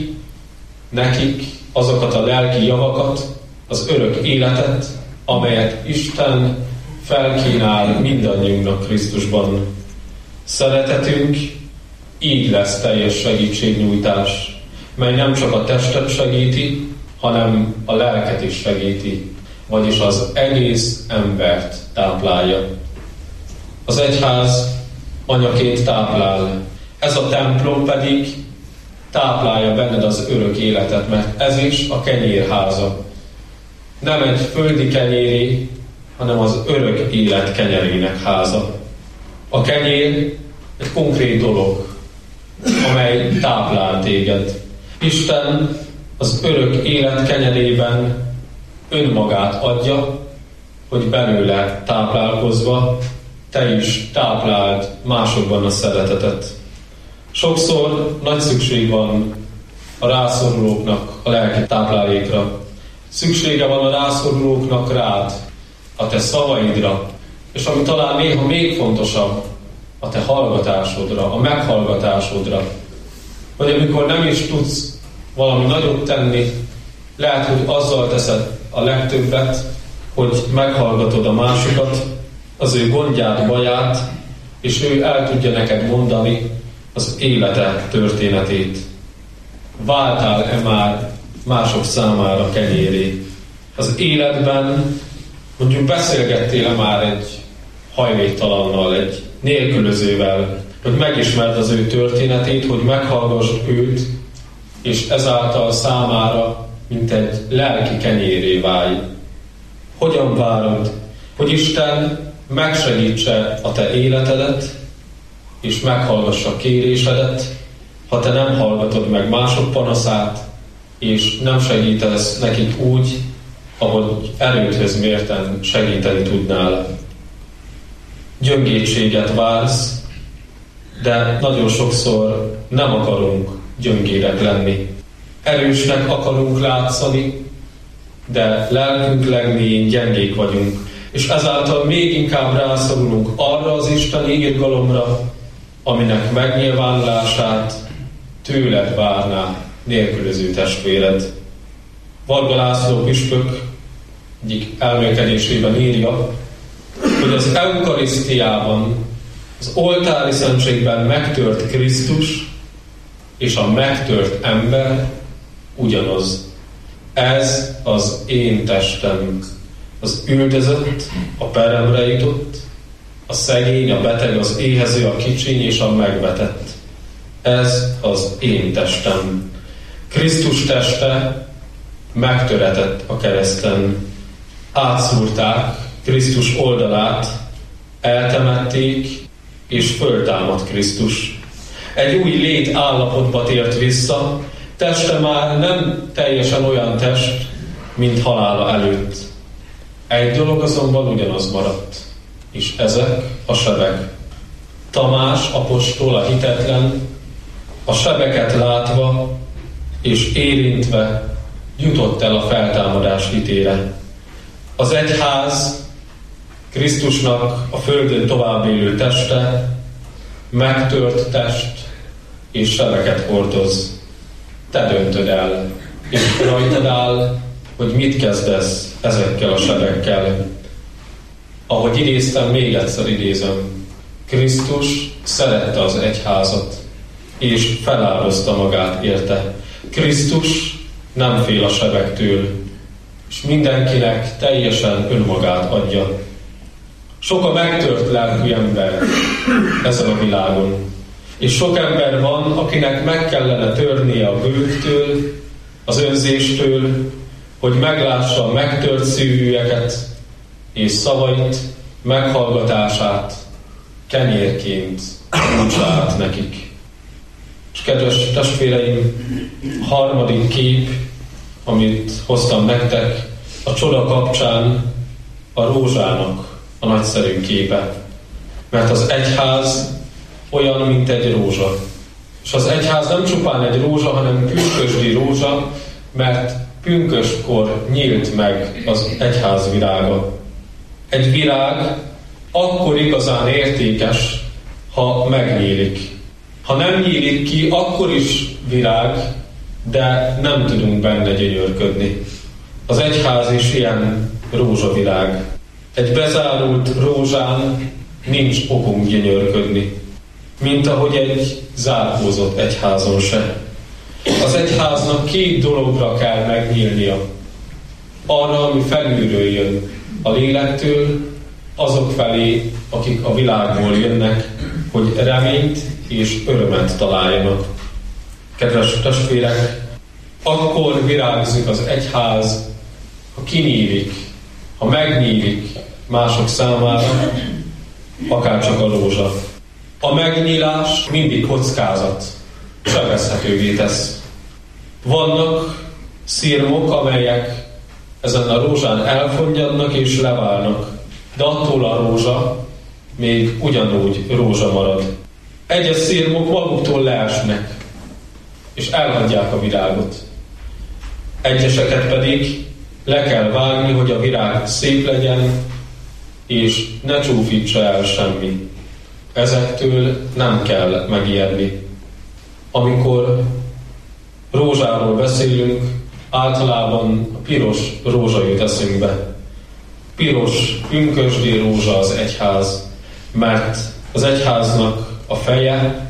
nekik azokat a lelki javakat, az örök életet, amelyet Isten felkínál mindannyiunknak Krisztusban. Szeretetünk így lesz teljes segítségnyújtás, mely nem csak a testet segíti, hanem a lelket is segíti, vagyis az egész embert táplálja. Az egyház anyaként táplál, ez a templom pedig táplálja benned az örök életet, mert ez is a kenyérháza. Nem egy földi kenyéré, hanem az örök élet kenyerének háza. A kenyér egy konkrét dolog, amely táplál téged. Isten az örök élet kenyerében önmagát adja, hogy belőle táplálkozva te is tápláld másokban a szeretetet. Sokszor nagy szükség van a rászorulóknak a lelki táplálékra. Szüksége van a rászorulóknak rád, a te szavaidra, és ami talán néha még fontosabb, a te hallgatásodra, a meghallgatásodra. Vagy amikor nem is tudsz valami nagyot tenni, lehet, hogy azzal teszed a legtöbbet, hogy meghallgatod a másikat, az ő gondját, baját, és ő el tudja neked mondani az élete történetét. Váltál-e már mások számára kenyéré? Az életben mondjuk beszélgettél-e már egy hajléktalannal, egy nélkülözővel, hogy megismerd az ő történetét, hogy meghallgassd őt, és ezáltal számára mint egy lelki kenyéré válj. Hogyan várod, hogy Isten megsegítse a te életedet, és meghallgassa kérésedet, ha te nem hallgatod meg mások panaszát, és nem segítesz nekik úgy, ahogy erődhöz mérten segíteni tudnál. Gyöngétséget vársz, de nagyon sokszor nem akarunk gyöngédek lenni. Erősnek akarunk látszani, de lelkünk legmélyén gyengék vagyunk, és ezáltal még inkább rászorulunk arra az isteni irgalomra, aminek megnyilvánulását tőled várná nélkülöző testvéred. Varga László püspök egyik elmélkedésében írja, hogy az eukarisztiában, az oltári szentségben megtört Krisztus és a megtört ember ugyanaz. Ez az én testem, az üldözött, a peremre jutott, a szegény, a beteg, az éhező, a kicsiny és a megvetett. Ez az én testem. Krisztus teste megtöretett a kereszten. Átszúrták Krisztus oldalát, eltemették, és föltámadt Krisztus. Egy új lét állapotba tért vissza, teste már nem teljesen olyan test, mint halála előtt. Egy dolog azonban ugyanaz maradt, és ezek a sebek. Tamás apostol, a hitetlen, a sebeket látva és érintve jutott el a feltámadás hitére. Az egyház Krisztusnak a földön tovább élő teste, megtört test és sebeket hordoz. Te döntöd el, és rajtad áll, hogy mit kezdesz ezekkel a sebekkel. Ahogy idéztem, még egyszer idézem. Krisztus szerette az egyházat, és feláldozta magát érte. Krisztus nem fél a sebektől, és mindenkinek teljesen önmagát adja. Sok a megtört lelkű ember ezen a világon, és sok ember van, akinek meg kellene törnie a bőgtől, az önzéstől, hogy meglássa a megtört szívűeket, és szavait, meghallgatását kenyérként nyújtsa át nekik. És kedves testvéreim, harmadik kép, amit hoztam nektek, a csoda kapcsán a rózsának a nagyszerű képe. Mert az egyház olyan, mint egy rózsa. És az egyház nem csupán egy rózsa, hanem pünkösdi rózsa, mert pünköstkor nyílt meg az egyház virága. Egy virág akkor igazán értékes, ha megnyílik. Ha nem nyílik ki, akkor is virág, de nem tudunk benne gyönyörködni. Az egyház is ilyen rózsavirág. Egy bezárult rózsán nincs okunk gyönyörködni, mint ahogy egy zárkózott egyházon se. Az egyháznak két dologra kell megnyílnia. Arra, ami felülről jön, a lélektől, azok felé, akik a világból jönnek, hogy reményt és örömet találjanak. Kedves testvérek, akkor virágzik az egyház, ha kinyílik, ha megnyílik mások számára, akárcsak a rózsa. A megnyílás mindig kockázat, sebezhetővé tesz. Vannak szirmok, amelyek ezen a rózsán elfongyadnak és leválnak, de attól a rózsa még ugyanúgy rózsa marad. Egyes szirmok maguktól leesnek, és elhagyják a virágot. Egyeseket pedig le kell vágni, hogy a virág szép legyen, és ne csúfítsa el semmi. Ezektől nem kell megijedni. Amikor rózsáról beszélünk, általában a piros rózsa jut eszünkbe. Piros, pünkösdi rózsa az egyház, mert az egyháznak a feje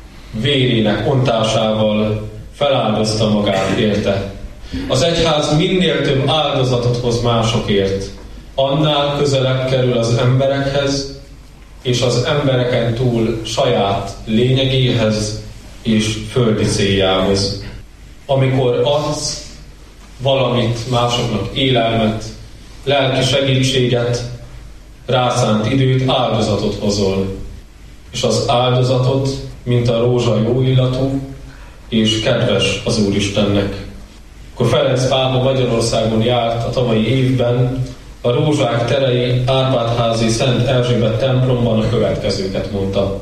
vérének ontásával feláldozta magát érte. Az egyház minél több áldozatot hoz másokért, annál közelebb kerül az emberekhez, és az embereken túl saját lényegéhez és földi céljához. Amikor adsz valamit másoknak, élelmet, lelki segítséget, rászánt időt, áldozatot hozol. És az áldozatot, mint a rózsa jó illatú, és kedves az Úristennek. Akkor Ferenc pápa Magyarországon járt a tavalyi évben, a Rózsák terei Árpád-házi Szent Erzsébet templomban a következőket mondta.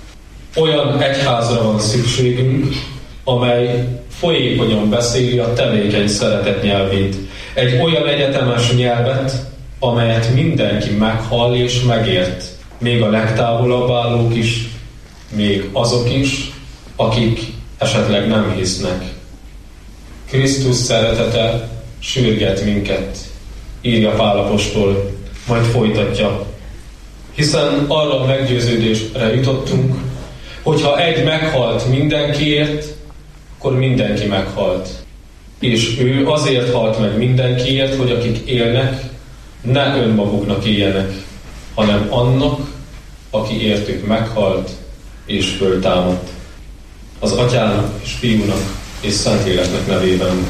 Olyan egyházra van szükségünk, amely folyékonyan beszéli a tevékeny szeretet nyelvét. Egy olyan egyetemes nyelvet, amelyet mindenki meghall és megért. Még a legtávolabb állók is, még azok is, akik esetleg nem hisznek. Krisztus szeretete sürget minket, írja Pál apostol, majd folytatja. Hiszen arra a meggyőződésre jutottunk, hogyha egy meghalt mindenkiért, akkor mindenki meghalt. És ő azért halt meg mindenkiért, hogy akik élnek, ne önmaguknak éljenek, hanem annak, aki értük meghalt és föltámadt. Az Atyának és Fiúnak és Szentléleknek nevében.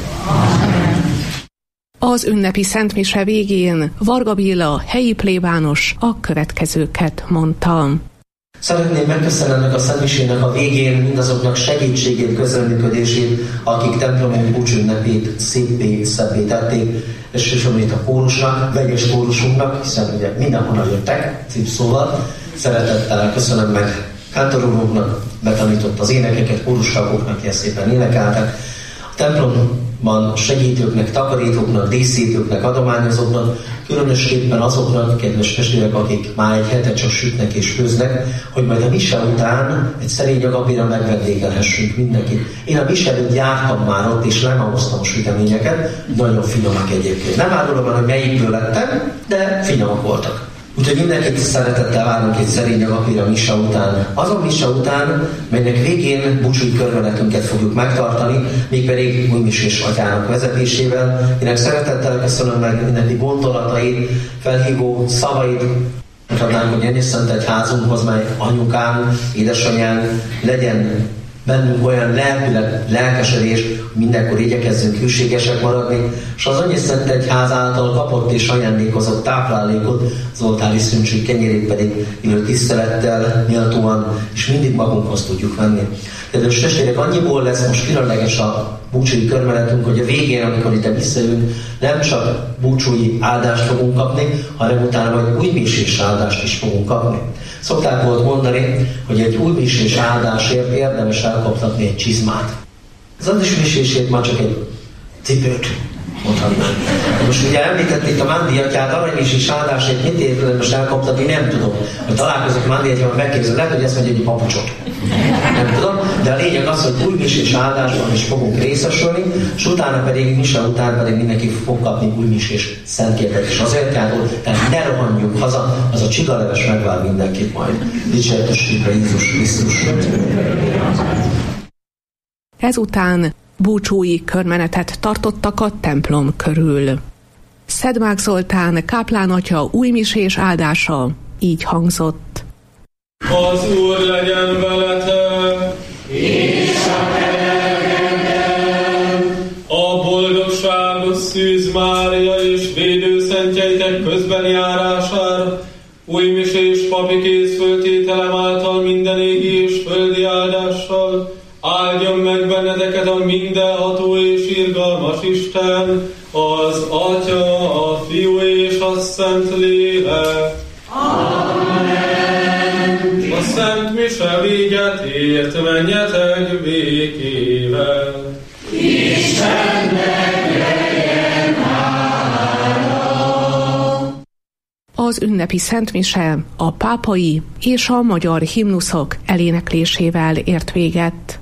Az ünnepi szentmise végén Varga Béla, helyi plébános a következőket mondta. Szeretném megköszönni ennek a szentmisének a végén mindazoknak segítségét, közreműködését, akik templomunk búcsúünnepét szebbé tették, és ismét a kórusnak, vegyes kórusunknak, hiszen ugye mindenhonnan jöttek, szóval szeretettel köszönöm meg kántorunknak, betanított az énekeket, kórustagoknak, ki ezt szépen énekeltek. A templomban segítőknek, takarítóknak, díszítőknek, adományozóknak, különösképpen azoknak, kedves testvérek, akik már egy hete csak sütnek és főznek, hogy majd a mise után egy szerény agapira megvendégelhessünk mindenkit. Én a mise előtt jártam már ott, és lemahoztam a süteményeket, nagyon finomak egyébként. Nem árulom el, hogy melyikből lettem, de finomak voltak. Úgyhogy mindenkit szeretettel várunk egy szerény agapira missa után. Azon missa után, melynek végén búcsúi körmenetünket fogjuk megtartani, mégpedig újmisés atyának vezetésével. Ének szeretettel köszönöm meg mindenki gondolatait, felhívó szavaid. Adnánk, hogy ennyi szent egyházunkhoz, mely anyukán, édesanyán legyen bennünk olyan lelkesedés, hogy mindenkor igyekezzünk hűségesek maradni, és az annyi szent egyház által kapott és ajándékozott táplálékot, az oltári szűntség kenyérét pedig illő tisztelettel, méltóan, és mindig magunkhoz tudjuk venni. Kedves testvérek, annyiból lesz most különleges a búcsúi körmenetünk, hogy a végén, amikor ide visszajövünk, nem csak búcsúi áldást fogunk kapni, hanem utána majd újmisés áldást is fogunk kapni. Szokták volt mondani, hogy egy újmisés áldásért érdemes elkaptatni egy csizmát. Az újmisésért már csak egy cipőt mondhatnánk. Most ugye említett itt a Mándi atyát, aranymisés áldásért mit érdemes elkaptatni, nem tudom. Hogy találkozok Mándi atyával, megkérdezem, lehet, hogy ezt mondja, egy papucsot. Nem tudom, de a lényeg az, hogy újmisés áldásban is fogunk részesülni, és utána pedig, misa után pedig mindenki fog kapni újmisés szentképet is az érkától, tehát ne rohanjunk haza, az a csigaleves megvár mindenkit majd. Dicsértességre Jézus Krisztus. Ezután búcsúi körmenetet tartottak a templom körül. Szedmák Zoltán káplán atya újmisés áldása így hangzott. Az Úr legyen veletek, és a lelkemben. A boldogságos Szűz Mária és védőszentjeitek közben járására, újmisés papi készföltételem által minden égi és földi áldással áldjon meg benneteket a mindenható és irgalmas Isten, az Atya, a Fiú és a Szent Lélek. Amen. A Szent Mise véget ért, menjetek békével. Istennek legyen hála. Az ünnepi Szent Mise a pápai és a magyar himnuszok eléneklésével ért véget.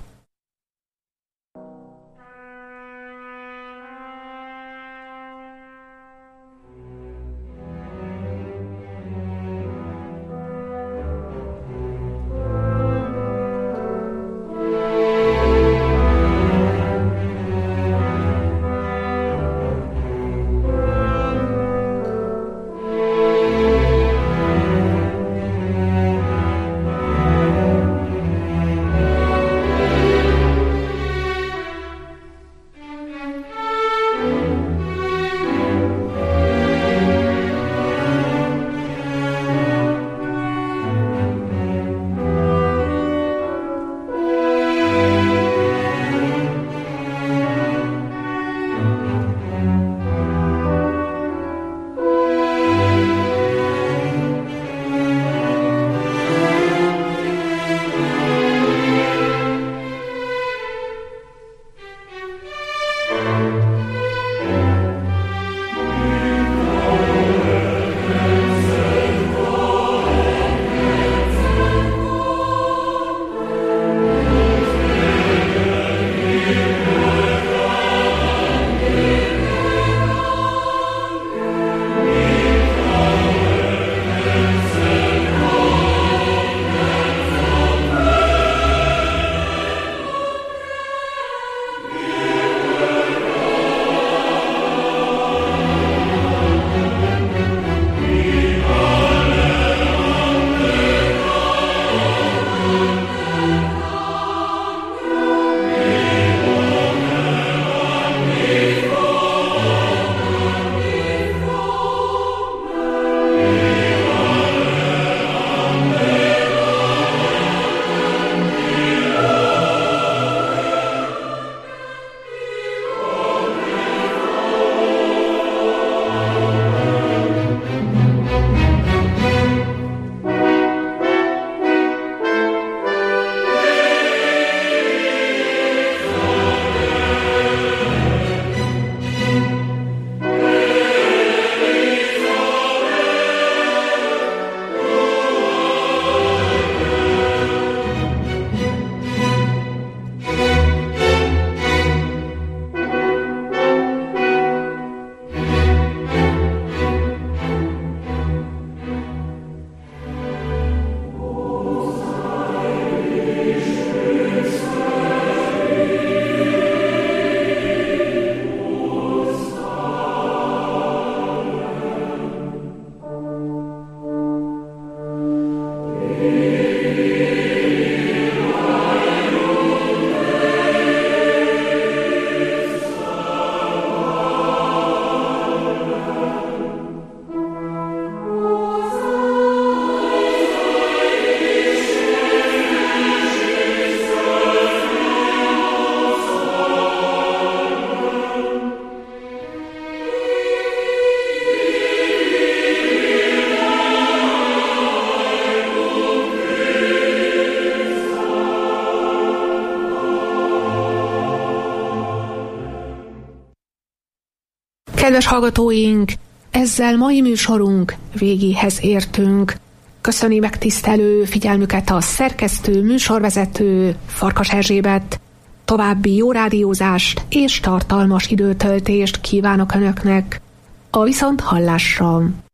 Kedves hallgatóink, ezzel mai műsorunk végéhez értünk. Köszöni megtisztelő figyelmüket a szerkesztő, műsorvezető Farkas Erzsébet. További jó rádiózást és tartalmas időtöltést kívánok Önöknek. A viszonthallásra!